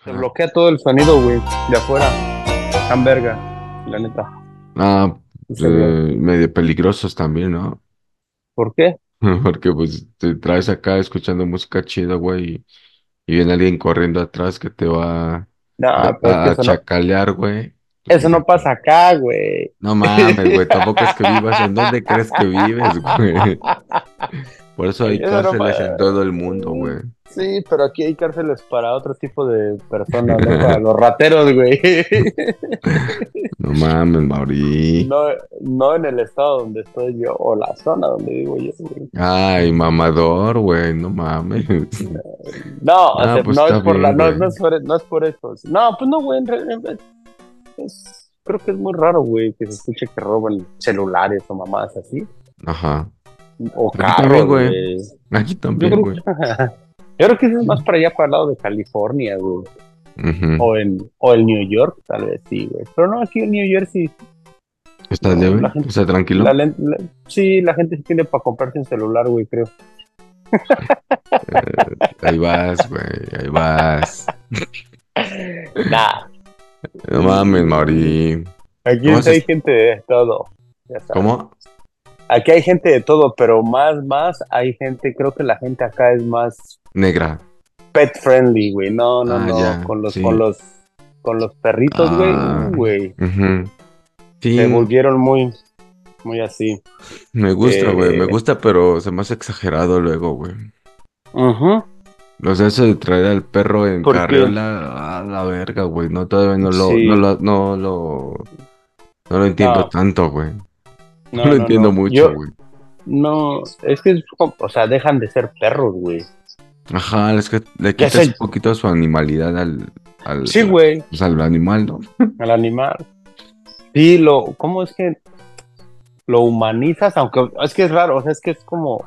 te Ah, bloquea todo el sonido, güey, de afuera. Tan verga, la neta. ah, El celular. medio peligrosos también, ¿no? ¿Por qué? Porque pues te traes acá escuchando música chida, güey, y viene alguien corriendo atrás que te va No, pero es que a chacalear, güey. eso Pues no pasa acá, güey. no mames, güey, tampoco es que vivas. ¿En dónde crees que vives, güey? Por eso hay Eso no cárceles pasa. en todo el mundo, güey. Sí, pero aquí hay cárceles para otro tipo de personas, no para los rateros, güey. No mames, Mauri. No, no en el estado donde estoy yo, o la zona donde vivo yo, güey. Ay, mamador, güey, no mames. No, o Ah, sea, pues no es está por la, bien, no, güey. no es por eso. No, pues no, güey, creo que es muy raro, güey, que se escuche que roban celulares o mamadas así, Ajá. o Aquí también, carros, güey. güey. Aquí Yo también, creo güey. que, yo creo que eso es más para allá, para el lado de California, güey. Ujú. O en New York, tal vez sí, güey. Pero no, aquí en New Jersey, ¿Está no, la leve? gente, ¿Está tranquilo? sí, la gente sí tiene para comprarse un celular, güey, creo. Ahí vas, güey, ahí vas. Nah, No mames, Mauri. aquí ¿Cómo sí hay haces? gente de todo, ya sabes. ¿Cómo? Aquí hay gente de todo, pero más hay gente, creo que la gente acá es más Negra. pet friendly, güey. No, no, Ah, no, ya, sí. con los perritos, güey, Ah, güey. ujú. Se Sí, volvieron muy así. me gusta, güey, me Eh, gusta, pero se me hace exagerado luego, güey. ujú, O sea, eso de traer al perro en porque carriola, a la verga, güey. No, todavía sí, no lo entiendo no, tanto, güey. No no, lo no, entiendo no. mucho, Yo, güey. no, es que, o sea, dejan de ser perros, güey. Ajá, es que le Ya quitas sé, un poquito su animalidad sí, güey, pues, al animal, ¿no? al animal. Sí, ¿cómo es que lo humanizas? Aunque es que es raro, o sea, es que es como,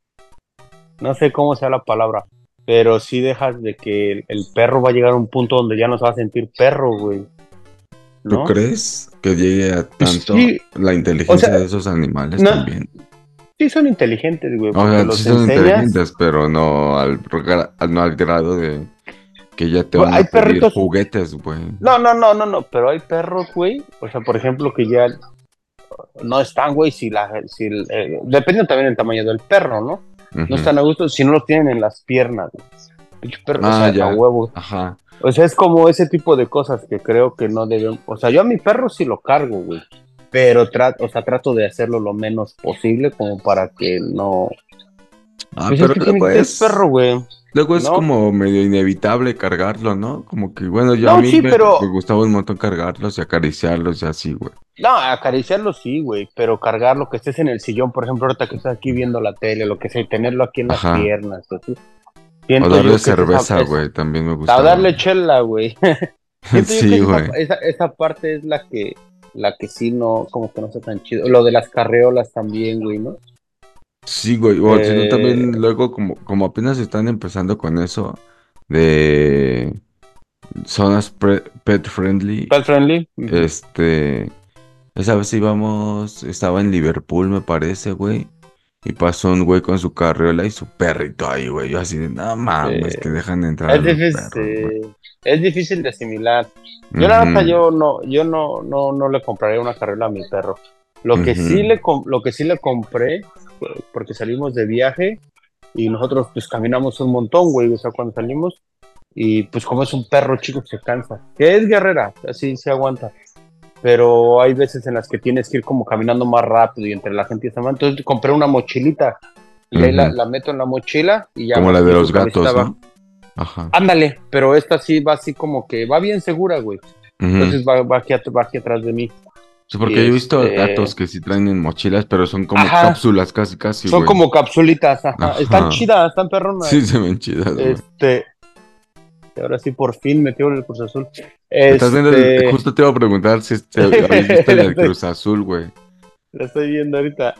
no sé cómo sea la palabra, pero sí dejas de que el perro va a llegar a un punto donde ya no se va a sentir perro, güey, ¿Tú ¿no? crees que llegue a Pues tanto sí, la o sea, inteligencia de esos animales no, también? sí son inteligentes, güey, O porque sea, sí los son enseñas. inteligentes, pero no al grado de que ya te van a Hay pedir perritos, juguetes, güey. no, pero hay perros, güey, o sea, por ejemplo, que ya no están, güey, depende también del tamaño del perro, ¿no? No Ujú. están a gusto si no los tienen en las piernas, güey. Pinche perro, o Ah, sea, a ya. huevo. Ajá. O sea, es como ese tipo de cosas que creo que no deben. O sea, yo a mi perro sí lo cargo, güey. Pero o sea, trato de hacerlo lo menos posible como para que no. Ah, Pues es pero que tiene que ser perro, güey. luego es ¿No? como medio inevitable cargarlo, ¿no? Como que, bueno, yo a No, mí sí, me pero. gustaba un montón cargarlos y acariciarlos y así, güey. No, acariciarlo sí, güey. Pero cargarlo, que estés en el sillón, por ejemplo, ahorita que estás aquí viendo la tele, lo que sea, y tenerlo aquí en las Ajá. piernas, así. O Siento darle yo que cerveza, güey, también me a gustaba. darle chela, güey. Siento yo que Sí, güey. esa parte es la que sí no, como que no está tan chido. Lo de las carreolas también, güey, ¿no? Sí, güey. O si no, también Eh, luego como apenas están empezando con eso de zonas pet friendly, Pet friendly. Ujú. este, esa vez estaba en Liverpool, me parece, güey. Y pasó un güey con su carriola y su perrito ahí, güey. Yo así de, no mames, que Eh, dejan de entrar a es los perros, güey. difícil, es difícil de asimilar. Yo la neta, Ujú, no le compraría una carriola a mi perro. ujú. Lo que sí le compré, porque salimos de viaje y nosotros pues caminamos un montón, güey, o sea, cuando salimos, y pues como es un perro chico se cansa, que es guerrera, así se aguanta, pero hay veces en las que tienes que ir como caminando más rápido y entre la gente y esa madre. Entonces compré una mochilita y ahí Ujú. la meto en la mochila y ya Como la de y su los cabecita gatos, va. ¿no? Ajá. Ándale, pero esta sí va así como que va bien segura, güey. Ujú. Entonces va aquí atrás de mí. Sí, Y porque yo he visto gatos que sí traen en mochilas, pero son como ajá, cápsulas casi, casi, son güey. como capsulitas, ajá. Están Ajá. chidas, están perronas. Sí, se ven chidas, güey. Este, y ahora sí por fin metió en el Cruz Azul. ¿Estás viendo Este, justo te iba a preguntar si habéis visto el la del estoy, Cruz Azul, güey. la estoy viendo ahorita.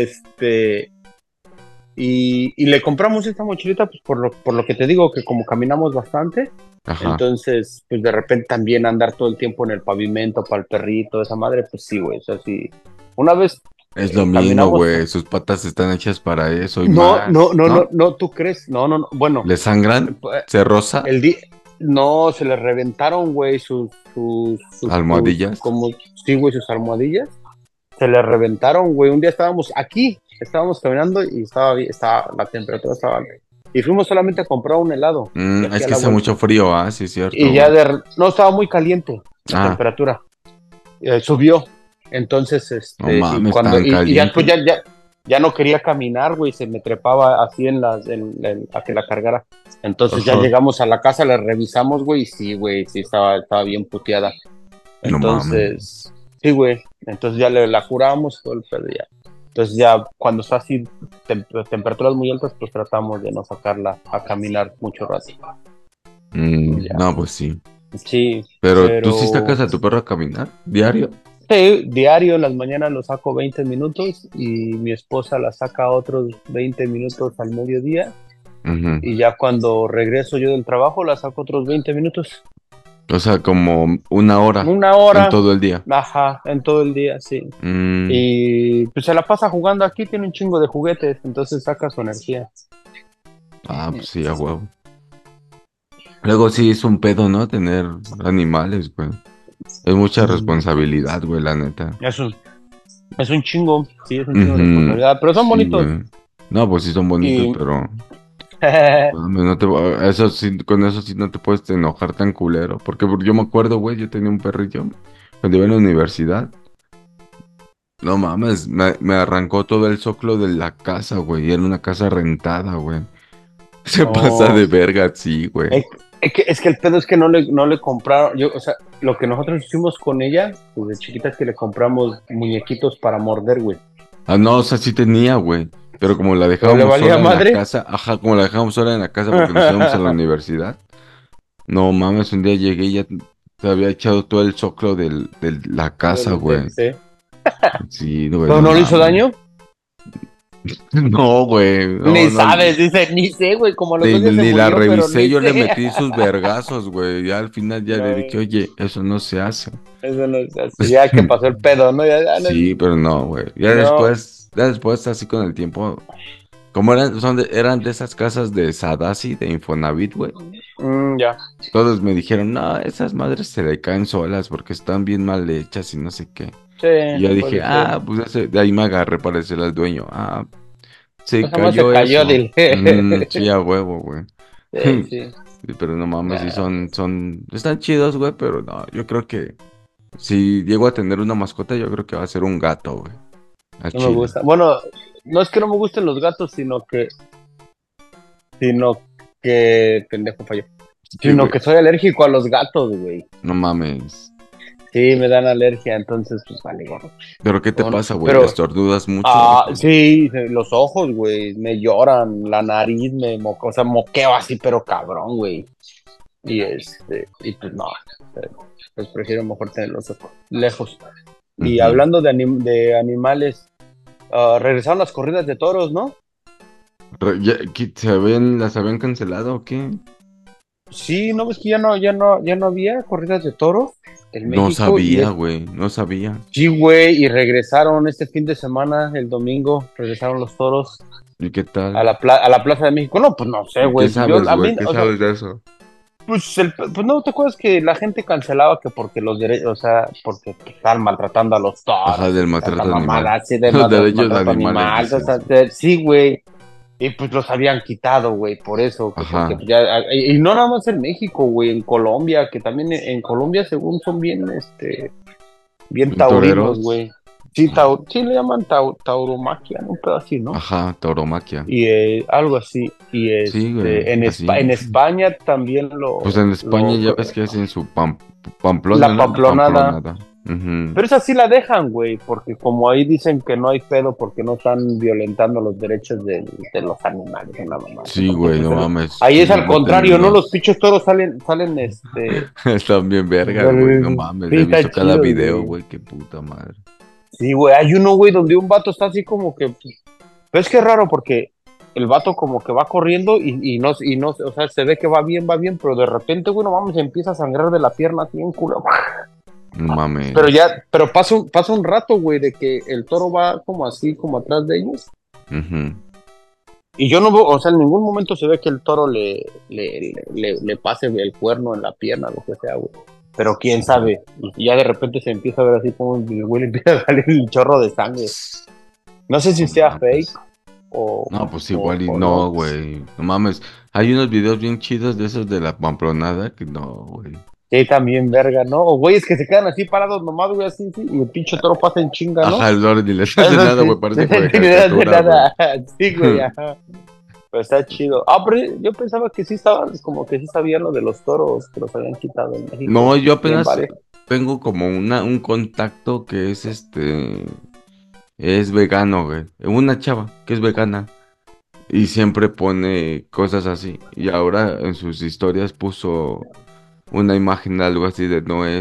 Y le compramos esta mochilita, pues por lo que te digo, que como caminamos bastante, Ajá. entonces, pues de repente también andar todo el tiempo en el pavimento para el perrito, esa madre, pues sí, güey, o sea, sí. Una vez Es lo mismo, caminamos, güey. Sus patas están hechas para eso y más, ¿no? no, tú crees, no, bueno, ¿Le sangran? pues, ¿Se roza? el día, No, se les reventaron, güey, ¿Almohadillas? como, sí, güey, sus almohadillas. Se les reventaron, güey. Un día estábamos caminando y la temperatura estaba alta. Y fuimos solamente a comprar un helado, de aquí Es a que la hace vuelta. mucho frío, sí, es cierto, Y güey. no, estaba muy caliente la Ah, temperatura. Subió. Entonces, no y mames, cuando, tan y ya después caliente. ya no quería caminar, güey, se me trepaba así a que la cargara. Entonces ya Ajá. llegamos a la casa, la revisamos, güey, y sí, güey, sí estaba bien puteada. No mames. Entonces, sí, güey, entonces ya la curamos todo el pedo ya. Entonces ya cuando está así, temperaturas muy altas, pues tratamos de no sacarla a caminar mucho rato. Y ya. No, pues sí. Sí, Pero tú sí pero sacas a tu perro a caminar diario. sí, diario en las mañanas lo saco 20 minutos y mi esposa la saca otros 20 minutos al mediodía Ujú. y ya cuando regreso yo del trabajo la saco otros 20 minutos. O sea, como una hora Una en hora, todo el día. ajá, en todo el día, sí. Mm, Y pues se la pasa jugando aquí, tiene un chingo de juguetes, entonces saca su energía. pues sí, a huevo. Luego sí es un pedo, ¿no? Tener animales, güey. Es mucha Mm, responsabilidad, güey, la neta. Es un, es un chingo, sí, es un chingo de Ujú. responsabilidad, pero son Sí, bonitos. güey. No, pues sí son bonitos, Y pero mami, eso sí, con eso sí no te puedes enojar tan culero. Porque yo me acuerdo, güey, yo tenía un perrillo cuando iba en la universidad. No mames, me arrancó todo el zoclo de la casa, güey. Y era una casa rentada, güey. Se pasa no, de verga, sí, güey. es que el pedo es que no le compraron, o sea, lo que nosotros hicimos con ella, pues de chiquita es que le compramos muñequitos para morder, güey. No, o sea, sí tenía, güey. Pero como la Pero le dejábamos valía sola en la madre. casa, ajá, como la dejábamos sola en la casa porque nos íbamos a la universidad. No mames, un día llegué y ya te había echado todo el zoclo de la casa, güey. Sí. Sí, güey, ¿Pero no no le hizo mames. daño? No, güey, no, Ni no. sabes, dice, ni sé, güey, como los Ni, dos ya se ni la murió, pero revisé, ni yo le sé. metí sus vergazos, güey. Ya al final ya le dije, No, oye, eso no se hace. eso no es así, ya que pasó el pedo, ¿no? Sí, pero no, güey. No, Ya después, así con el tiempo, como eran de esas casas de Sadasi, de Infonavit, güey. ya, Todos me dijeron, no, esas madres se le caen solas porque están bien mal hechas y no sé qué. sí, Y yo dije, puede ser. pues de ahí me agarré para decirle al dueño, se Pues jamás se cayó cayó, eso. dile. Sí, a huevo, güey. Sí, sí. Sí, pero no mames, sí Nah, están chidos, güey, pero no, yo creo que si llego a tener una mascota, yo creo que va a ser un gato, güey, al no me chile. gusta. Bueno, no es que no me gusten los gatos, pendejo falló. Sí, Sino güey, que soy alérgico a los gatos, güey. no mames. Sí, me dan alergia, entonces, pues vale, gorro. ¿Pero qué te Bueno, pasa, güey? pero, ¿Estornudas mucho o qué? sí, los ojos, güey, me lloran, la nariz o sea, moqueo así, pero cabrón, güey. Y pues no, pues prefiero mejor tenerlos lejos. Y Ujú. hablando de animales, regresaron las corridas de toros, ¿no? ¿Las habían cancelado o qué? Sí, ¿no ves que ya no había corridas de toros en No México? sabía, güey, no sabía. Sí, güey, y regresaron este fin de semana, el domingo, regresaron los toros ¿Y qué a tal? la Plaza de México. No, pues no sé, ¿Y qué güey, pues yo, sabes, a güey? mí, ¿Qué o sea, sabes de eso? pues no, ¿te acuerdas que la gente cancelaba que porque los derechos, o sea, porque estaban maltratando a los Ajá, toros del y tanta maltrato animal. mamada así de Los derechos maltrato animales, animal, o dices, sea, güey. sí, güey, y pues los habían quitado, güey, por eso, que porque Ajá. pues, ya, y no nada más en México, güey, en Colombia, que también en Colombia según son bien taurinos, ¿Toreros? güey. Sí, sí le llaman tauromaquia, ¿no? Un pedo así, ¿no? Ajá, tauromaquia. Y algo así. Y Sí, güey, así. En España también Pues en España ya ves que hacen su Pamplona, la ¿no? La pamplonada. Pamplonada. Ujú. Pero esa sí la dejan, güey, porque como ahí dicen que no hay pedo porque no están violentando los derechos de los animales, una mamá así, Sí, porque güey, pues no mames. ahí Sí es los al meten contrario, en ¿no? Los los... pinches toros salen, Están bien vergas, güey. No mames. sí, He está visto cada chido, video, güey. güey. Qué puta madre. Sí, güey, hay uno, güey, donde un vato está así como que. Pero es que es raro porque el vato como que va corriendo y no, o sea, se ve que va bien, pero de repente, güey, no mames, empieza a sangrar de la pierna así en culo. No Pero pasa un rato, güey, de que el toro va como así, como atrás de ellos, Ujú. Y yo no veo, o sea, en ningún momento se ve que el toro le pase el cuerno en la pierna, lo que sea, güey. Pero quién sabe. Y ya de repente se empieza a ver así como el güey le empieza a salir el chorro de sangre. No sé si No sea fake mames. o, No, pues o, igual y o no, no. güey. No mames. Hay unos videos bien chidos de esos de la pamplonada que no, güey. Sí, también, verga, ¿no? O güeyes que se quedan así parados nomás, güey, así, sí, y el pinche toro pasa en chinga, ¿no? Ajá, el Lord ni les hace Eso nada, sí, güey. Parece como de ni le hace caricatura, güey. nada. Sí, güey, ajá. Pero está chido. Ah, pero yo pensaba que sí estaban, como que sí sabían lo de los toros, que los habían quitado en México. No, yo Bien, apenas vale. tengo como un contacto que es es vegano, güey. Una chava que es vegana y siempre pone cosas así. Y ahora en sus historias puso una imagen de algo así de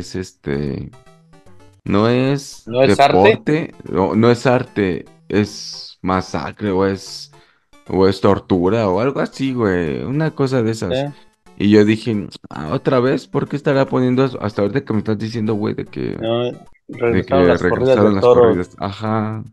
no es ¿No es arte? deporte, no es arte, es masacre o es tortura o algo así, güey. Una cosa de esas. ¿Eh? Y yo dije, otra vez, ¿por qué estará poniendo eso? Hasta ahorita que me estás diciendo, güey, No, de regresaron que las corridas de regresaron las toros. corridas. Ajá,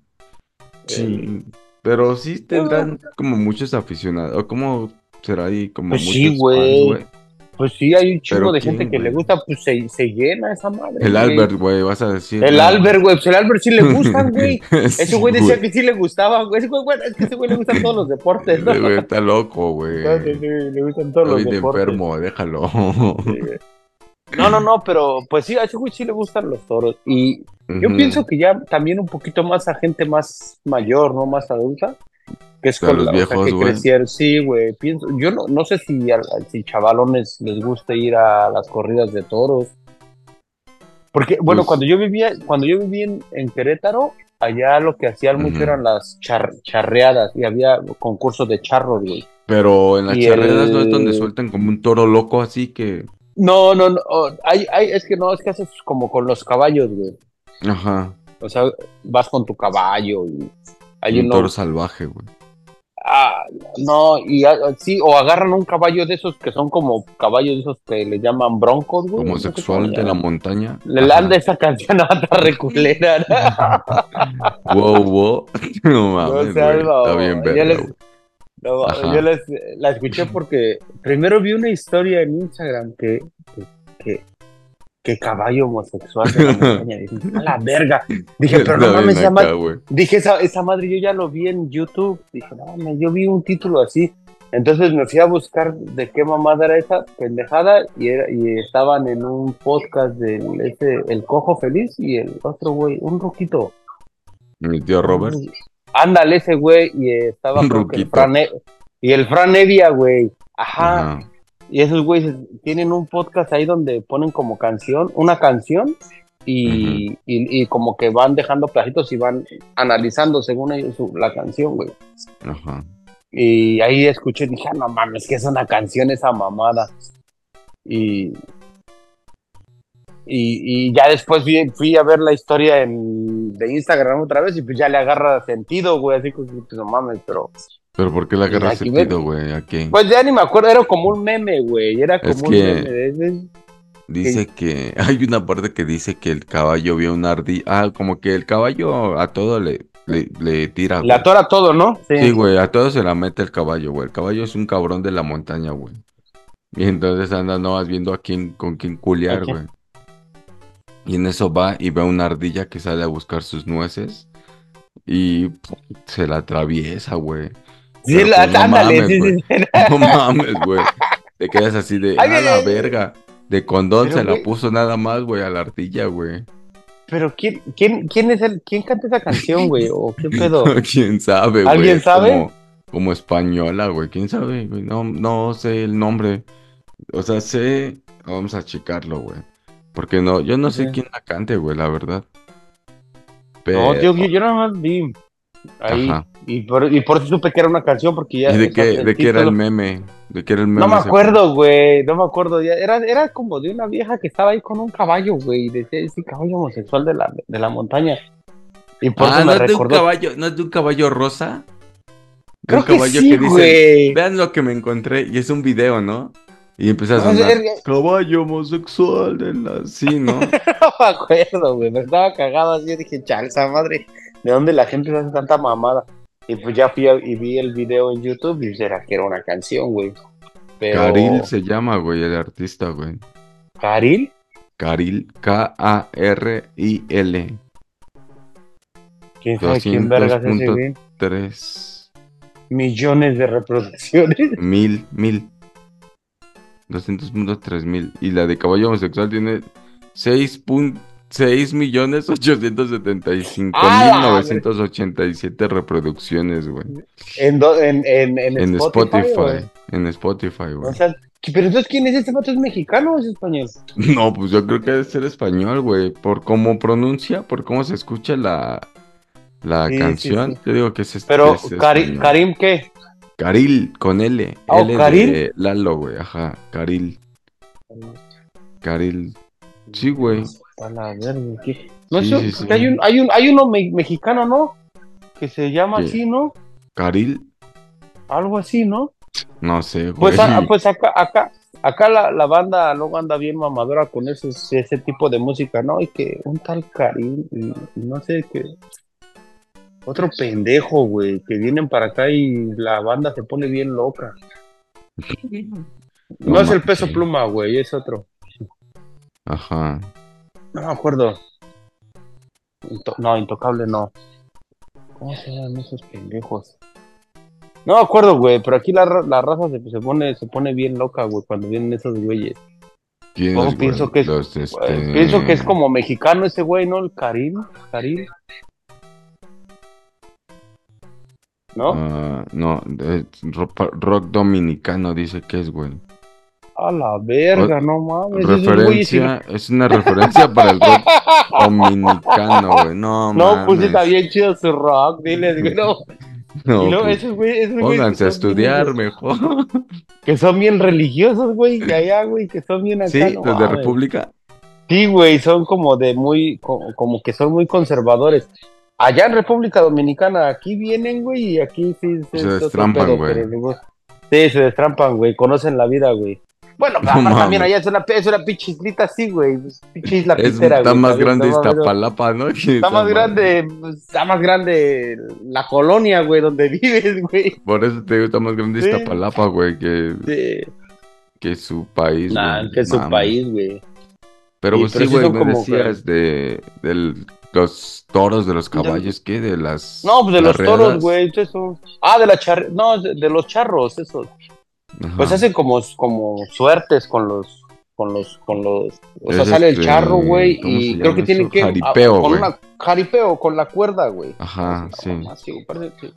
El- sí. Pero sí Ah, tendrán como muchos aficionados, o como será ahí como pues sí, muchos fans, güey. güey. Pues sí, hay un chingo Pero de gente ¿quién, que le güey? gusta, pues se llena esa madre, El güey. Albert, güey, vas a decir El nada más. Albert, güey, pues el Albert sí le gustan, güey. Ese Sí, güey decía güey. que sí le gustaba, güey. Ese güey, bueno, es que ese güey le gustan todos los deportes, ¿no? Ese güey está loco, Entonces, güey. sí, le gustan todos Está los bien deportes. enfermo, déjalo. Sí, güey. No, no, no, pero pues sí, a ese güey sí le gustan los toros. Y yo Ujú. pienso que ya también un poquito más a gente más mayor, ¿no? Más adulta, que es A con los la, o sea, viejos, que güey. crecieron. Sí, güey, pienso, yo no sé si chavalones les gusta ir a las corridas de toros. Porque, bueno, Pues, cuando yo vivía en Querétaro, allá lo que hacían mucho ujú. eran las charreadas y había concursos de charros, güey. Pero en las Y charreadas no es donde el... sueltan como un toro loco, así que. No, no, no, es que no, es que haces como con los caballos, güey. Ajá. O sea, vas con tu caballo y hay Un toro uno... salvaje, güey. Ah, no, sí, o agarran un caballo de esos que son como caballos de esos que le llaman broncos, güey, no sé cómo le Homosexual de la llaman. montaña. Le anda Ajá. esa canción a otra reculera, ¿no? Wow, wow. No No mames, seas güey. Está mamón. bien verga, güey. No, Ajá. la escuché porque primero vi una historia en Instagram que, que caballo homosexual de la montaña. Dije, a la verga. Dije, pero no Está bien mames, acá, güey. dije, esa madre yo ya lo vi en YouTube. Dije, no mames, yo vi un título así. Entonces me fui a buscar de qué mamada era esa pendejada y estaban en un podcast el Cojo Feliz y el otro güey, un roquito. Mi tío Robert. Ándale ese güey y estaba Un creo que ruquito. Y el Fran Evia, güey. Ajá. Ajá. Y esos güeyes tienen un podcast ahí donde ponen como una canción Ujú. y como que van dejando pedacitos y van analizando según ellos la canción, güey. Ajá. Y ahí escuché y dije, no mames, que es una canción esa mamada. Y, y ya después fui a ver la historia de Instagram otra vez y pues ya le agarra sentido, güey. Así que pues, no mames, pero Pero ¿por qué le pues agarras aquí ven. sentido, güey? ¿A qué? Pues ya ni me acuerdo, era como un meme, güey. Era Es como un meme. que dice que hay una parte que dice que el caballo vio una ardilla. Ah, como que el caballo a todo le tira, La güey. atora todo, ¿no? Sí, Sí. güey, a todo se la mete el caballo, güey. El caballo es un cabrón de la montaña, güey. Y entonces anda nomás viendo con quién culiar, Aquí. güey. Y en eso va y ve una ardilla que sale a buscar sus nueces y se la atraviesa, güey. Sí, Pero pues no ándale, mames, sí, güey. sí, sí. No mames, güey. Te quedas así de, Ay, a ay, la ay. verga. De condón Pero, se la güey, puso nada más, güey, a la ardilla, güey. pero ¿quién canta esa canción, güey? ¿O qué pedo? ¿Quién sabe, güey? ¿Alguien Es sabe? como española, güey. ¿Quién sabe, güey? No, no sé el nombre. O sea, vamos a checarlo, güey. Porque no, yo no sé Sí. quién la cante, güey, la verdad. No, tío, Pero, yo nada más vi ahí. ajá. Y por eso supe que era una canción, porque ya, ¿Y o sea, el de qué era el título. meme? ¿De qué era el No me meme ese pedo? acuerdo, güey, no me acuerdo. Era como de una vieja que estaba ahí con un caballo, güey, y decía ese caballo homosexual de la montaña. Y por eso Ah, me recordó. no es de un caballo rosa, de un Creo que caballo sí, que dicen, güey. vean lo que me encontré, y es un video, ¿no? Y empieza a No, sonar, caballo homosexual de la... Sí, ¿no? no me acuerdo, güey. Me estaba cagado así. Yo dije, chale, esa madre. ¿De dónde la gente hace tanta mamada? Y pues ya y vi el video en YouTube y era que era una canción, güey. Karil Pero, se llama, güey, el artista, güey. ¿Karil? Karil, Karil. ¿Quién sabe quién Doscientos vergas ese, punto güey? tres Millones de reproducciones. mil. 200.3 mil. Y la de caballo homosexual tiene 6.6.875.987 ¡Ah, la reproducciones, güey. en En Spotify, Spotify. güey. En Spotify, O güey. sea, pero entonces, ¿quién es este vato? ¿Es mexicano o es español? No, pues yo creo que debe ser español, güey. Por cómo pronuncia, por cómo se escucha la Sí, sí, canción. sí. Yo digo que Pero, es español. ¿Karim qué? Karil, con L. Oh, L ¿Karil? de Lalo, güey. Ajá, Karil. Karil. Sí, güey. A la verga, ¿qué? No Sí, sé, sí, porque sí. hay uno mexicano, ¿no? Que se llama ¿Qué? así, ¿no? ¿Karil? Algo así, ¿no? No sé, Pues, güey. pues acá la banda luego anda bien mamadora con ese tipo de música, ¿no? Y que un tal Karim, y no sé, que otro pendejo, güey, que vienen para acá y la banda se pone bien loca. No No es el Peso manches. Pluma, güey, es otro. Ajá. No me acuerdo. No, Intocable no. ¿Cómo se llaman esos pendejos? No me acuerdo, güey, pero aquí la raza se pone bien loca, güey, cuando vienen esos güeyes. ¿Quiénes, Oh, güey? Los, pienso que es como mexicano ese güey, ¿no? El Karim, ¿no? No, rock dominicano dice que es, güey. A la O- verga, no mames, esos güeyes sí. referencia, es una referencia para el rock dominicano, güey. No No, pues sí está mames. bien chido su rock, diles, güey, no. Y No, luego pues esos güeyes que pónganse a son bien, estudiar mejor. que son bien religiosos, güey, de allá, güey, que son bien acá, Sí, no los de mames. República. Sí, güey, son como de como que son muy conservadores. Allá en República Dominicana, aquí vienen, güey, y aquí sí Se es otro destrampan, pedo, güey. pero luego, sí, se destrampan, güey, conocen la vida, güey. Bueno, pero No aparte también mames. allá es una pinche islita así, güey, pues, pinche isla pitera, Está güey, más también, grande no mames, Iztapalapa, ¿no? Que está esa más madre. grande, pues, está más grande la colonia, güey, donde vives, güey. Por eso te digo, está más grande Sí, Iztapalapa, güey, que, sí. que su país, güey. Nah, que No es su mames. país, güey. Pero Y, pues sí, pero sí güey, son me como que, decías de los toros, de los de- caballos, ¿qué? De no, las pues de los toros, charreadas. güey, eso. Ah, no, de los charros, esos. Pues Ajá. hacen como suertes con los, o sea, Es sale el charro, güey, ¿cómo se y creo que llama tienen eso? que, Jaripeo, con güey. una jaripeo, con la cuerda, güey. No, es Ajá, una sí. mamá, sí, güey, parece, sí.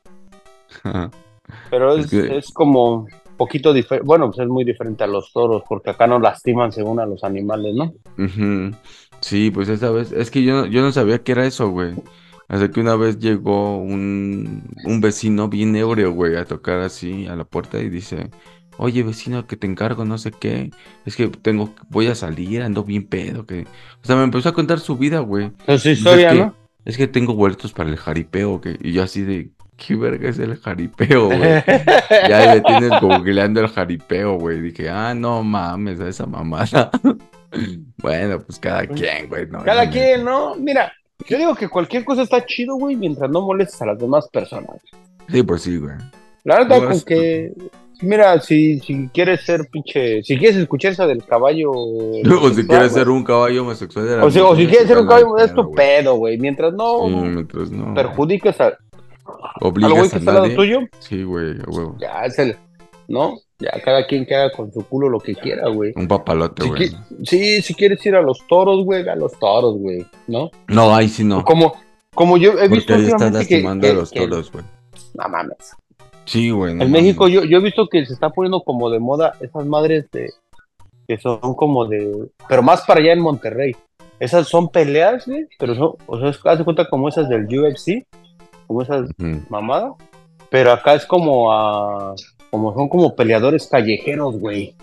Pero Es que, es como poquito diferente, bueno, pues es muy diferente a los toros, porque acá no lastiman según a los animales, ¿no? ujú. Sí, pues esa vez, es que yo no sabía que era eso, güey. Hasta que una vez llegó un vecino bien ebrio, güey, a tocar así a la puerta y dice, oye, vecino, que te encargo, no sé qué. Es que voy a salir, ando bien pedo, que... O sea, me empezó a contar su vida, güey. Es su Dice, historia, ¿no? es que tengo boletos para el jaripeo, que... Y yo así de, ¿qué verga es el jaripeo, güey? Ya ahí me tienes googleando el jaripeo, güey. Dije, no mames, a esa mamada. Bueno, pues cada quien, güey, no, la Cada quien, neta. ¿no? Mira, yo digo que cualquier cosa está chido, güey, mientras no molestes a las demás personas. Sí, pues sí, güey. La verdad, Digo, con que, mira, si quieres ser pinche, si quieres escuchar esa del caballo o si homosexual, quieres ser güey, un caballo homosexual de las o si montañas, quieres ser un igual no hay caballo, es pedo, tu güey. pedo, güey, mientras Sí, no mientras no perjudiques al güey obligas que a está al lado nadie. tuyo, Sí, güey, a huevo. ya es ¿no? Ya cada quien que haga con su culo lo que quiera, güey. Un papalote, Si, güey. sí, si quieres ir a los toros, güey, ve a los toros, güey, ¿no? No, ahí sí no. Como, como yo he Porque visto ahí estás últimamente que, lastimando a que, los que toros, güey. no mames. Sí, güey, no En México mames. yo he visto que se está poniendo como de moda esas madres que son como pero más para allá en Monterrey. Esas son peleas, güey, pero son, o sea, haz de cuenta como esas del UFC, como esas Ujú. mamadas, pero acá es como son como peleadores callejeros, güey.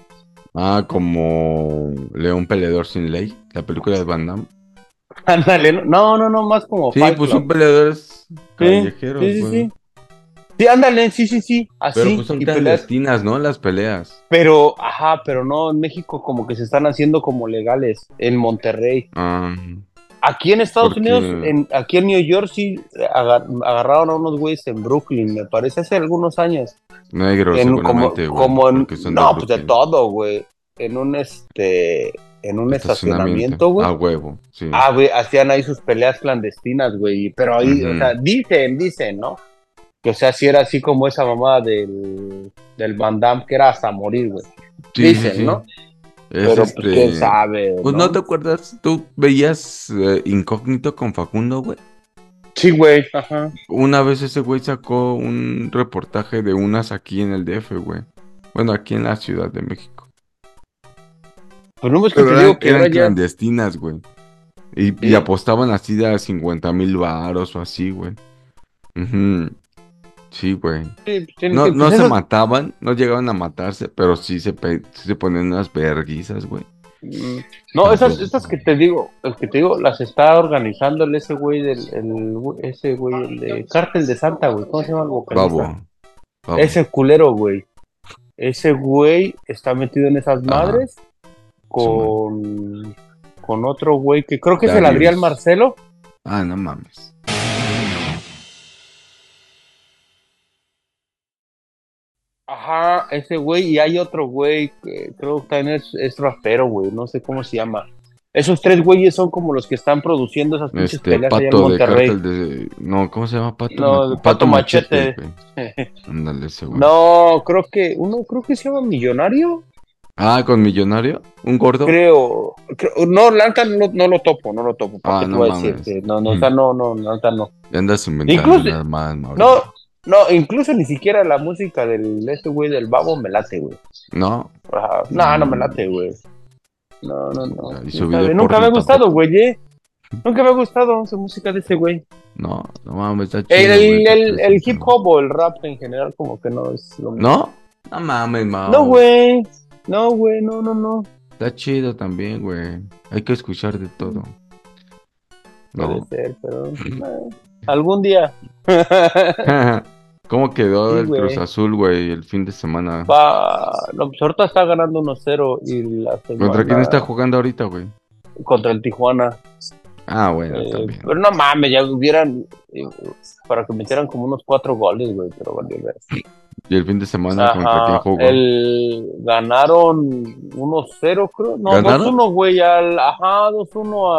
Como León Peleador sin Ley, la película de Van Damme. Ándale, no, más como Sí, Fight pues son Club. peleadores Sí, callejeros, sí, sí, güey. sí. Sí, ándale, sí, Pero así, pues son y peleas. clandestinas, ¿no? Las peleas. Pero no, en México como que se están haciendo como legales en Monterrey. Ah, Aquí en Estados Unidos, Porque aquí en New York, sí agarraron a unos güeyes en Brooklyn, me parece, hace algunos años. negros seguramente, güey, Como porque son de no, pues de Brooklyn. todo, güey. En en un Estacionamiento, estacionamiento, güey. a huevo, sí. Ah, güey, hacían ahí sus peleas clandestinas, güey. Pero ahí, o sea, Ujú. dicen, ¿no? Que, o sea, si era así como esa mamá del Van Damme, que era hasta morir, güey. Sí, sí, Dicen, sí. ¿no? Es Pero, pues, quién sabe, Pues no te ¿no? acuerdas, tú veías Incógnito con Facundo, güey. Sí, güey, ajá. Una vez ese güey sacó un reportaje de unas aquí en el DF, güey. Bueno, aquí en la Ciudad de México. Pues no ves que Pero te digo que eran ahora ya, clandestinas, güey. Y sí, apostaban así de a 50,000 varos o así, güey. Ujú. Sí, güey. sí, pues, tienen No, que, no pues se esas, mataban, no llegaban a matarse, pero sí se ponían unas verguizas, güey. mm, no, Sabroso. estas que te digo, el que te digo, las está organizando ese güey ese güey, el de Cártel de Santa, güey, ¿cómo se llama el Babo, vocalista? babo. Ese culero, güey. Ese güey está metido en esas Ajá, madres Simón. con, con otro güey que creo que es el Adrián Darius. Marcelo. Ah, no mames. Ajá, ese güey, y hay otro güey que creo que también es rapero, güey, no sé cómo se llama. Esos tres güeyes son como los que están produciendo esas pinches peleas allá en Pato de Monterrey. Cártel de... No, ¿cómo se llama? No, de Pato Pato Machete, Machete. güey. Ándale ese, güey. No, creo que se llama Millonario. Ah, ¿con Millonario? ¿Un gordo? No, la neta no lo topo, ¿para Ah, qué te no voy a decir? mames. No, no, o sea, no, la neta no. Ya andas inventando Incluso, nada más, no, Mauricio. no, incluso ni siquiera la música del ese güey del babo me late, güey. ¿No? Ajá, no, no me Mm, late, güey. No, no, no. y su Nunca, video nunca me ha porno gustado, tampoco. güey, Nunca me ha gustado su música de ese güey. No, no mames, está chido, güey. Está El hip presentado. hop o el rap en general como que no es lo mío. ¿No? No mames, No, Mau. güey. No, güey, no, no, no. Está chido también, güey. Hay que escuchar de todo. Puede ¿No? ser, pero algún día. ¿Cómo quedó Sí, el Cruz güey. Azul, güey, el fin de semana? No, pues ahorita está ganando 1-0 y la ¿Contra quién está semana jugando ahorita, güey? contra el Tijuana. Ah, bueno, también. Pero no mames, ya hubieran para que metieran como unos 4 goles, güey, pero vale, ver. ¿Y el fin de semana contra quién Ajá, jugó? ganaron 1-0 creo, no, dos ¿Ganaron? uno güey, ajá, 2-1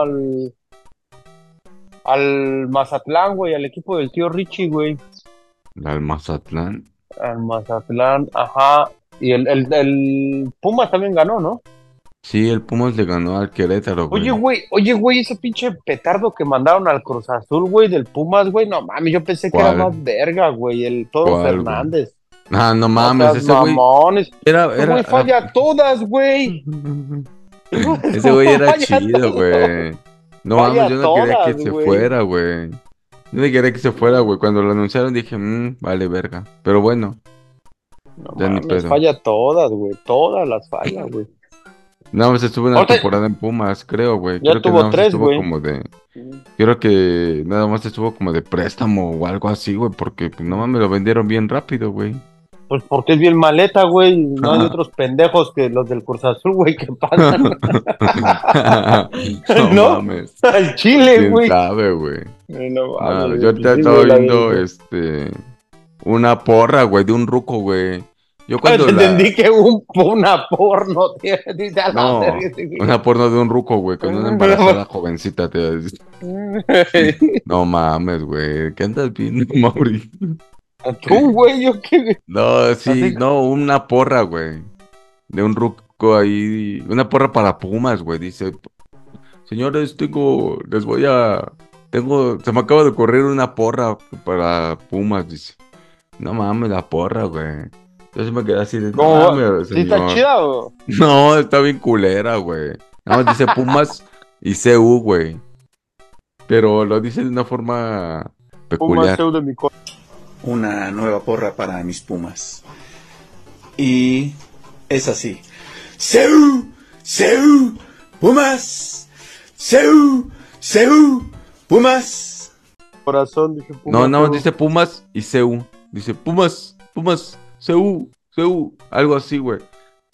al Mazatlán, güey, al equipo del tío Richie, güey, Al Mazatlán. al Mazatlán, ajá, y el Pumas también ganó, ¿no? Sí, el Pumas le ganó al Querétaro, güey. Oye, güey, ese pinche petardo que mandaron al Cruz Azul, güey, del Pumas, güey, no mames, yo pensé que era más ¿Cuál? verga, güey, el Toro ¿Cuál, güey? Fernández. Ah, no No mames, seas ese güey mamones. era, Ese era, güey falla todas, güey. ese güey era Falla chido, todo. güey. No mames, Falla yo no quería que todas, se güey. fuera, güey. Yo no quería que se fuera, güey. Cuando lo anunciaron dije, vale, verga. Pero bueno, No ya ni mames, pedo. falla todas, güey. Todas las falla, güey. Nada más estuvo una Ahorita temporada en Pumas, creo, güey. ya Creo que tuvo nada más tres, estuvo güey. como de. Creo que nada más estuvo como de préstamo o algo así, güey. Porque pues, no mames, lo vendieron bien rápido, güey. Pues porque es bien maleta, güey. No hay otros pendejos que los del Cruz Azul, güey, que pasan. No ¿No? mames. Al Chile, ¿Quién güey. sabe, güey? No No, mames, yo güey. Pues ahorita sí, estaba güey, la viendo, verdad. una porra, güey, de un ruco, güey. Yo Ah, cuando te la... entendí que una porno, tío. Dice a la verga, No, ese güey. una porno de un ruco, güey, con una embarazada jovencita, te voy a decir. No mames, güey, ¿qué andas viendo, Mauri? Tú, güey, yo qué. No, sí, Así. no, una porra, güey, de un ruco ahí, una porra para Pumas, güey, dice, señores, se me acaba de ocurrir una porra para Pumas, dice. No mames, la porra, güey. Yo sí me quedé así de, no ¿Cómo va? mames, ¿Sí está señor. chida o? No, está bien culera, güey. Nada más dice Pumas y CU, güey. Pero lo dice de una forma Un más peculiar. de mi Una nueva porra para mis Pumas. Y es así. ¡Seu! ¡Seu! ¡Pumas! ¡Seu! ¡Seu! ¡Pumas! corazón, dije, No, Pumas, nada más dice Pumas y CU. Dice Pumas, CU, algo así, güey.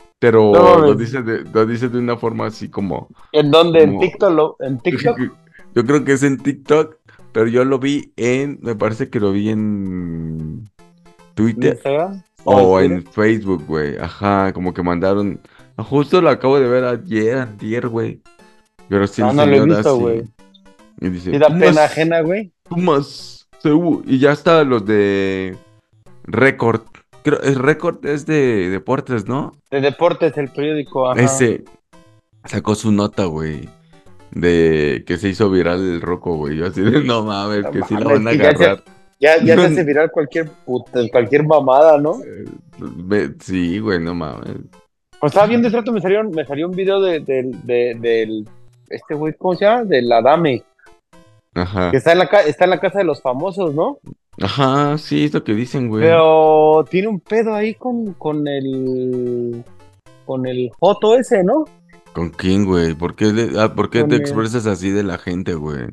no Pero mames. lo dice de una forma así como, ¿En dónde? ¿En como, TikTok? ¿En TikTok? Yo creo que es en TikTok, pero yo lo vi me parece que lo vi en Twitter ¿Instagram? ¿O en o Twitter? en Facebook, güey. Ajá, como que mandaron. Justo lo acabo de ver antier, güey. Pero sí No, el no lo he señor visto, así. güey. Y dice, Sí da pena Pumas, ajena, güey. Pumas, CU. Y ya está los de Record. Creo, es Record es de deportes, ¿no? De deportes, el periódico, ajá. Ese sacó su nota, güey. De que se hizo viral el Roco, güey. Yo así de, no mames, No que sí lo mames, van a que agarrar. ya se hace viral cualquier puta, cualquier mamada, ¿no? Sí, güey, no mames. Pues estaba viendo ese rato, me salió un video del, este güey, ¿cómo se llama? Del Adame, que Ajá. está en la casa de los famosos, ¿no? Ajá, sí, es lo que dicen, güey. Pero tiene un pedo ahí con el Joto ese, ¿no? ¿Con quién, güey? ¿Por qué te Con el, expresas así de la gente, güey?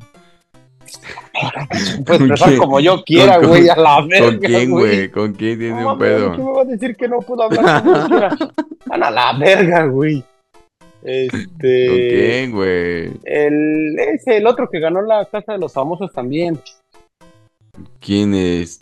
puede ¿Con expresar quién? como yo ¿Con, quiera, güey, con, a la con verga, quién, güey. güey? ¿Con quién No tiene un mames, a mí quién pedo? me va a decir que no puedo hablar como yo quiera. Van a la verga, güey. ¿Con Este, quién, güey? el otro que ganó la casa de los famosos también. ¿Quién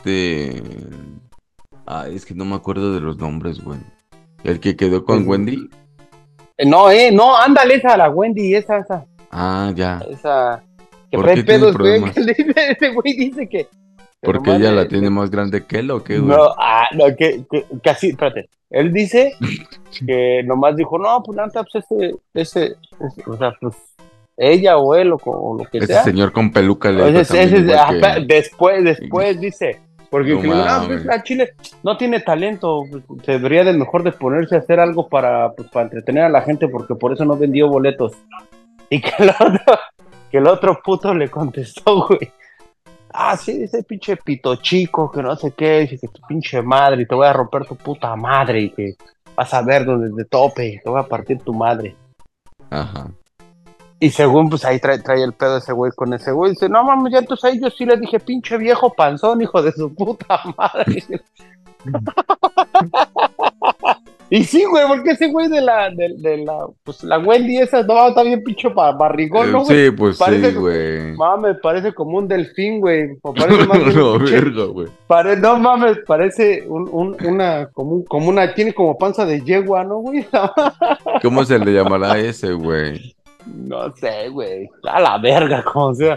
es que no me acuerdo de los nombres, güey. ¿El que quedó Pues, con Wendy? no, ándale esa, la Wendy, Ah, ya. esa, que ¿Por trae qué tiene pedos, güey, que problemas? ese güey dice que ¿Porque nomás ella la tiene más grande que él o qué, güey? no, no, que así, espérate, él dice que nomás dijo, no, pues nada, pues o sea, pues ella o él o lo que Ese sea. señor con peluca le dijo Ese, también igual que... después dice, porque No que le digo, pues mames. la Chile no tiene talento, pues, se debería de mejor de ponerse a hacer algo para entretener a la gente, porque por eso no vendió boletos. Y que el otro puto le contestó, güey. Ah, sí, dice pinche pito chico, que no sé qué, dice que tu pinche madre, y te voy a romper tu puta madre, y que vas a ver donde te tope, te voy a partir tu madre. Ajá. Y según, pues ahí trae el pedo ese güey con ese güey. Dice, no mames, ya entonces ahí yo sí le dije, pinche viejo panzón, hijo de su puta madre. Y sí, güey, porque ese güey pues la Wendy esa, no, está bien pinche barrigón, ¿no, güey? Sí, pues sí, Parece, güey. mames, parece como un delfín, güey. O parece más bien un No, pinche, verga, güey. no mames, parece una, tiene como panza de yegua, ¿no, güey? ¿Cómo se le llamará ese, güey? No sé, güey. A la verga, como sea,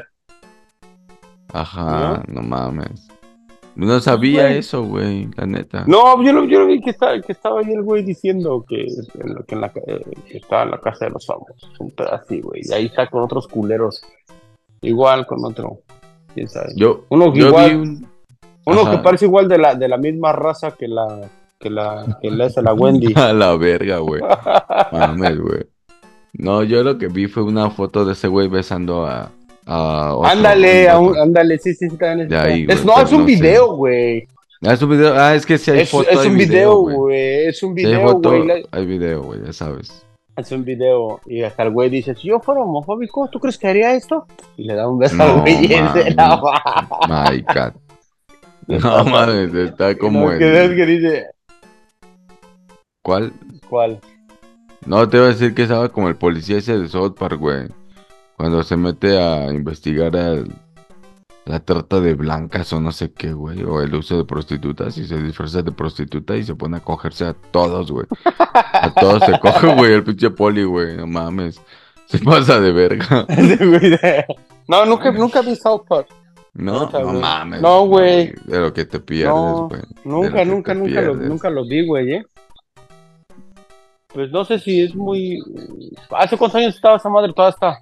Ajá, ¿no? no mames. No Pues, sabía güey. eso, güey, la neta. No, yo lo vi que estaba ahí el güey diciendo que estaba en la casa de los famosos, un pedacito, güey. Y ahí está con otros culeros, igual con otro, quién sabe. Yo, Uno que yo vi igual, un... uno que Ajá. parece igual de la misma raza que la Wendy. A la verga, güey. Mames, güey. No, yo lo que vi fue una foto de ese güey besando a otro, el otro. Ándale, sí, sí, sí, también De está. ahí, güey, No, pero es un no sé. video, güey. Ah, es un video. Ah, es que si hay Es, foto, es hay un video, video, güey. güey. Es un Si hay video, güey. foto, hay video, güey, ya sabes. Es un video y hasta el güey dice, si yo fuera homofóbico, ¿tú crees que haría esto? Y le da un beso al No, güey y se la mames. My God. se No, pasa. mames, está Y como no, que es en... que dice, ¿Cuál? ¿cuál? No, te iba a decir que estaba como el policía ese de South Park, güey. Cuando se mete a investigar la trata de blancas o no sé qué, güey. O el uso de prostitutas y se disfraza de prostituta y se pone a cogerse a todos, güey. A todos se coge, güey, el pinche poli, güey. No mames. Se pasa de verga. Ese güey No, nunca vi South Park. No, Neta, no güey. mames. No, No, güey. güey. De lo que te pierdes, No, güey. De lo nunca, que nunca, te nunca lo, pierdes. nunca lo vi, güey, ¿eh? Pues no sé si es muy... ¿Hace cuántos años estaba esa madre? Toda está.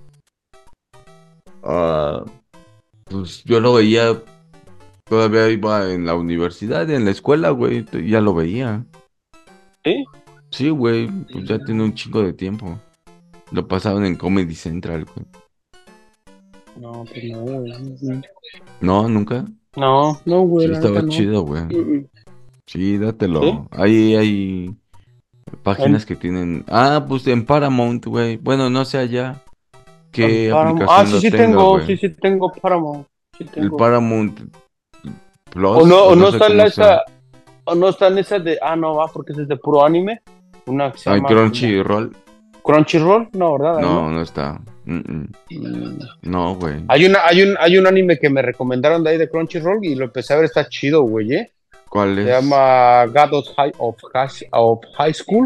Ah, pues yo lo veía, todavía iba en la universidad, en la escuela, güey, ya lo veía. ¿Sí? Sí, güey, pues ya tiene un chingo de tiempo. Lo pasaban en Comedy Central, güey. No, pues no, güey. No, nunca. No, güey, Sí, la neta estaba no. chido, güey. Sí, ¿Sí? dátelo. Ahí hay páginas En, que tienen. Ah, pues en Paramount, güey. Bueno, no sé allá en qué Paramount. Ah, aplicación sí, lo sí tengas, tengo, güey. sí, sí tengo Paramount. Sí El tengo. Paramount O Plus, no, o o no no sé está en cómo sea. o no está en esa de, no va, porque ese es de puro anime. Una que se Hay llama como, Crunchyroll. Crunchyroll, no, ¿verdad? Ahí No, no está. Mm. Mm. No, güey. Hay un anime que me recomendaron de ahí de Crunchyroll y lo empecé a ver, está chido, güey, ¿eh? ¿Cuál Se es? llama God of High School.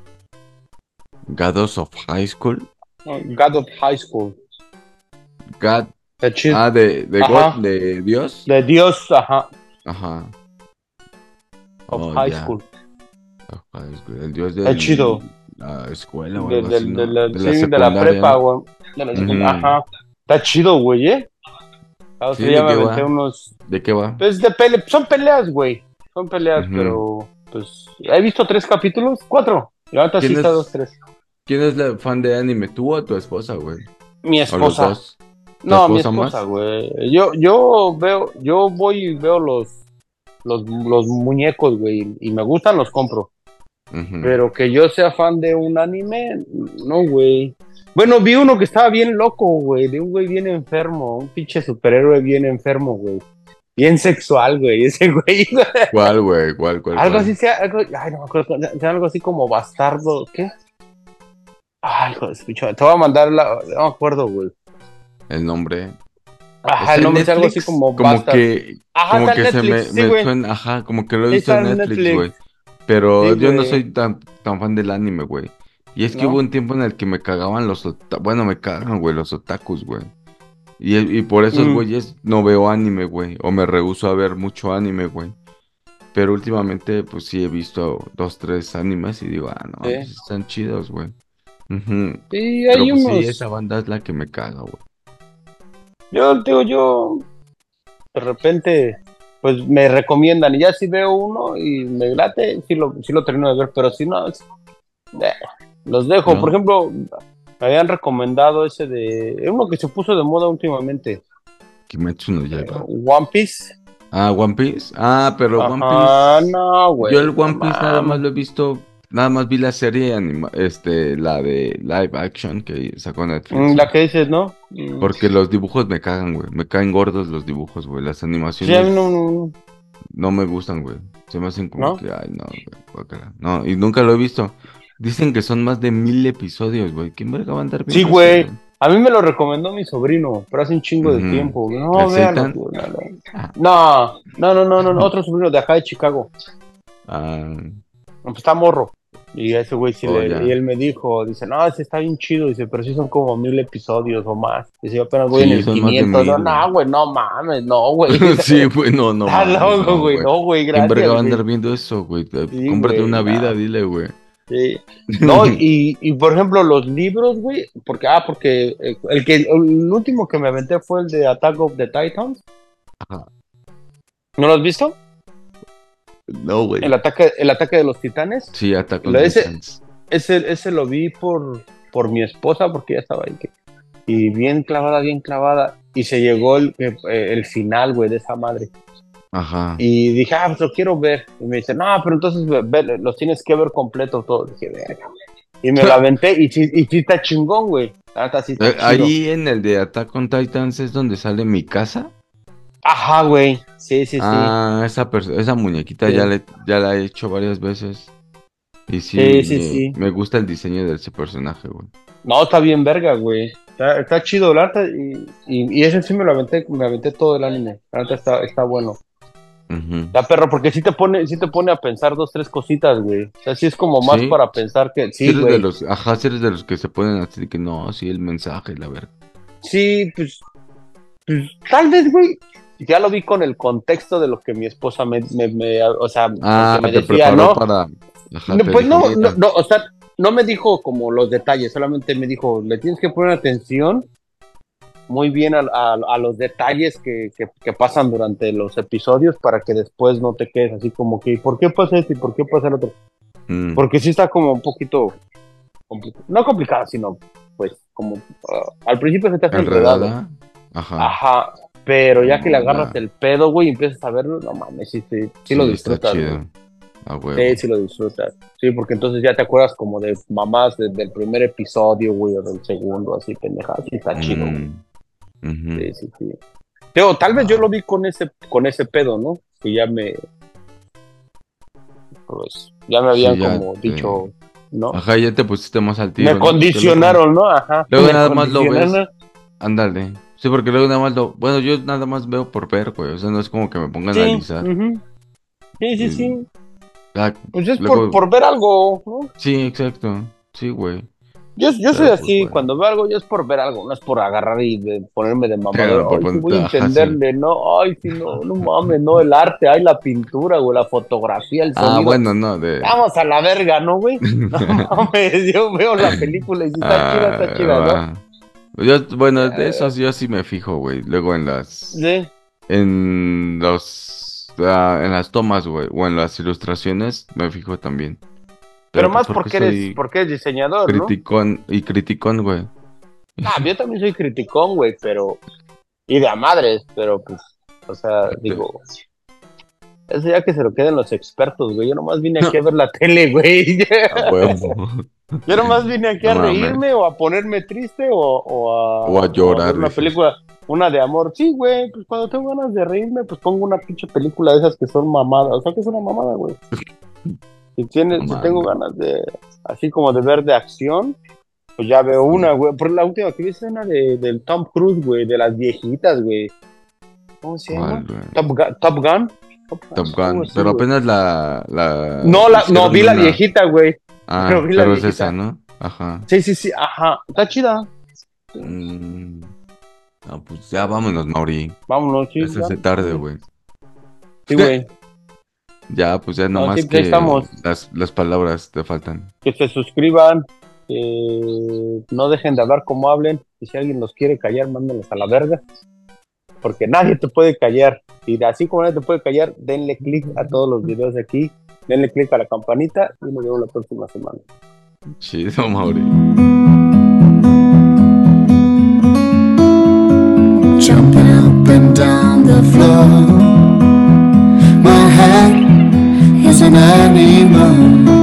¿Gados of High School? God of High School. God. Está chido. Ah, de God, Ajá. de Dios. De Dios, ajá. Ajá. Of Oh, High ya. School. Of High School. El Dios Está de chido. la escuela o algo así, De ¿no? la, De la sí, de la secundaria, prepa, ¿no? güey. De la secundaria. Ujú. Ajá. Está chido, güey, ¿eh? La Sí, otra día ¿de me qué aventé va? unos. ¿De qué va? Pues son peleas, güey. Son peleas, Ujú. pero. Pues. He visto 3 capítulos, 4. Y ahorita sí ¿Quién está dos, es, tres. quién es la fan de anime? ¿Tú o tu esposa, güey? Mi ¿O los esposa. dos? ¿Tu No, mi esposa esposa, más? güey. Yo voy y veo los muñecos, güey. Y me gustan, los compro. Ujú. Pero que yo sea fan de un anime, no, güey. Bueno, vi uno que estaba bien loco, güey, de un güey bien enfermo, un pinche superhéroe bien enfermo, güey. Bien sexual, güey, ese güey. ¿Cuál, güey? ¿Cuál? Algo así sea, ay, no me acuerdo, sea algo así como bastardo, ¿qué? Ay, hijo de su pinche madre, te voy a mandar no me acuerdo, güey. El nombre. Ajá, el ¿Está en nombre es algo así Netflix? como bastard. Ajá, Como está en que Netflix, sí, me güey. suena, ajá, como que lo he Sí, visto está en en Netflix, Netflix. güey. Pero Sí, yo no güey, soy tan fan del anime, güey. Y es que hubo ¿no? un tiempo en el que me cagaban bueno, me cagan, güey, los otakus, güey. Y por esos Mm, güeyes no veo anime, güey. O me rehúso a ver mucho anime, güey. Pero últimamente, pues sí he visto 2, 3 animes y digo, ah, no, pues sí. están chidos, güey. Ujú. Sí, Pero hay pues sí, esa unos. banda es la que me caga, güey. Yo, de repente, pues me recomiendan y ya si veo uno y me late, sí lo termino de ver, pero si no, eh, los dejo. Por ¿No? ejemplo, me habían recomendado ese de uno que se puso de moda últimamente, Kimetsu no Yaiba. One Piece. Ah, One Piece. Ah, pero One Ajá, Piece. no, Yo el güey, no One Piece nada más mames. lo he visto. Nada más vi la serie la de live action que sacó Netflix, güey. La que dices, ¿no? Porque los dibujos me cagan, güey. Me caen gordos los dibujos, güey. Las Sí, a mí no, animaciones no, no me gustan, güey. Se me hacen como ¿no? que, ay, no, güey, guácala. No, y nunca lo he visto. Dicen que son más de 1000 episodios, güey. ¿Quién verga va a andar Sí, viendo eso, güey. güey? A mí me lo recomendó mi sobrino, pero hace un chingo de Ujú. tiempo. ¿El No, véanlo, Seitan? güey. Ah, No, otro sobrino de acá de Chicago. ah, No, pues está morro. Y ese güey oh, y ya. él me dijo, dice, no, ese está bien chido, dice, pero sí son como 1000 episodios o más. Dice, yo apenas voy en Sí, el son más de 500. No, 1000, güey. no, güey, no mames, no, güey. Sí, güey, no, no Está mames, loco, no, güey, güey. no, güey, ¿Quién verga va gracias, a andar güey. viendo eso, güey? Sí, Cómprate güey, una vida, nada. dile, güey. Sí. No, y por ejemplo, los libros, güey, porque el último que me aventé fue el de Attack of the Titans. Ajá. ¿No lo has visto? No, El güey. ataque de los titanes. Sí, Attack on Lo- Ese, Titans. ese lo vi por mi esposa, porque ella estaba ahí. Y bien clavada, bien clavada. Y se llegó el final, güey, de esa madre. Ajá. Y dije, pues lo quiero ver. Y me dice, no, pero entonces los tienes que ver completo todos. Dije, verga. Y me lo aventé y sí está chingón, güey. La neta sí está chido. Ahí en el de Attack on Titans es donde sale mi casa. Ajá, güey. Sí, sí, sí. Ah, esa muñequita Sí, ya la he hecho varias veces. Y sí, sí, sí, sí. me gusta el diseño de ese personaje, güey. No, está bien verga, güey. Está chido, la neta. Y ese sí me aventé todo el anime. La neta está bueno. Ujú. La perro, porque sí te pone a pensar 2, 3 cositas, güey. O sea, sí es como más Sí, para pensar que, si sí, eres de güey. los, ajá, si eres de los que se ponen así de que no, sí, el mensaje, la verga. Sí, pues, tal vez, güey. Ya lo vi con el contexto de lo que mi esposa o sea, Ah, porque me te decía, preparó ¿no? para, ajá, No, te pues dijo, no, no, mira, no, o sea, no me dijo como los detalles, solamente me dijo, le tienes que poner atención muy bien a los detalles que pasan durante los episodios para que después no te quedes así como que, ¿por qué pasa esto y por qué pasa el otro? mm, Porque sí está como un poquito, no complicado, sino pues como al principio se te hace enredado, enredada, ajá, ajá, pero ya que le no, agarras ya, el pedo, güey, y empiezas a verlo, no mames, sí lo sí, está disfrutas, güey. chido, a Sí, huevo. sí lo disfrutas. Sí, porque entonces ya te acuerdas como de mamás del primer episodio, güey, o del segundo, así pendejadas, sí está chido, güey. Mm, ujú. Sí, sí, sí. Tal vez yo Ah, lo vi con ese pedo, ¿no? Que pues, ya me sí, habían ya como te, dicho. ¿no? Ajá, ya te pusiste más al tiro. Me condicionaron, ¿no? Ajá. Luego Me nada más lo ves. condicionaron. Ándale. Sí, porque luego nada más bueno, yo nada más veo por ver, güey. O sea, no es como que me ponga a Sí, analizar. ujú. Sí, sí. Ah, Pues es luego... por ver algo, ¿no? Sí, exacto. Sí, güey. Yo soy Pero, pues, así, bueno. cuando veo algo, yo es por ver algo, no es por agarrar y ponerme de mamador. Claro, por Ay, sí voy a ponerte, ajá, sí. entenderle, no, ay, sí, no mames, no, el arte, ay, la pintura, güey, la fotografía, el Ah, sonido. bueno, no, de... Vamos a la verga, ¿no, güey? No mames, yo veo la película y si está chida, ¿no? va. Bueno, de eso yo sí me fijo, güey. Luego en Sí. en en las tomas, güey, o en las ilustraciones me fijo también. Pero pues más porque eres diseñador, ¿no? criticón, güey. Ah, yo también soy criticón, güey, pero... Y de a madres, pero pues, o sea, digo... Eso ya que se lo queden los expertos, güey. Yo nomás vine aquí a ver la tele, güey. A huevo. Yo nomás vine aquí No a mames. reírme o a ponerme triste O a llorar, ver una dices. película, una de amor. Sí, güey, pues cuando tengo ganas de reírme, pues pongo una pinche película de esas que son mamadas. O sea, que es una mamada, güey. Si No tengo mames. ganas de, así como de ver de acción, pues ya veo una, güey. Por la última que vi es una del Tom Cruise, güey, de las viejitas, güey. ¿Cómo se llama? ¿Cuál, güey? Top Gun. Top Gun. algo así, Pero güey. apenas No, no, hicieron vi la una- viejita, güey. Ah, pero vi la pero es viejita. esa, ¿no? Ajá. Sí, ajá. Está chida. Mm, No, pues ya vámonos, Mauri. Vámonos, sí. Ya se ya. hace tarde, güey. Sí, güey. Ya, pues ya No, nomás sí, pues ahí que estamos. las palabras te faltan. Que se suscriban. Que no dejen de hablar como hablen. Y si alguien los quiere callar, mándenlos a la verga. Porque nadie te puede callar. Y así como nadie te puede callar, denle click a todos los videos de aquí. Denle click a la campanita. Y nos vemos la próxima semana. Chido, Mauri. Jumping up and down the floor. My head is an animal.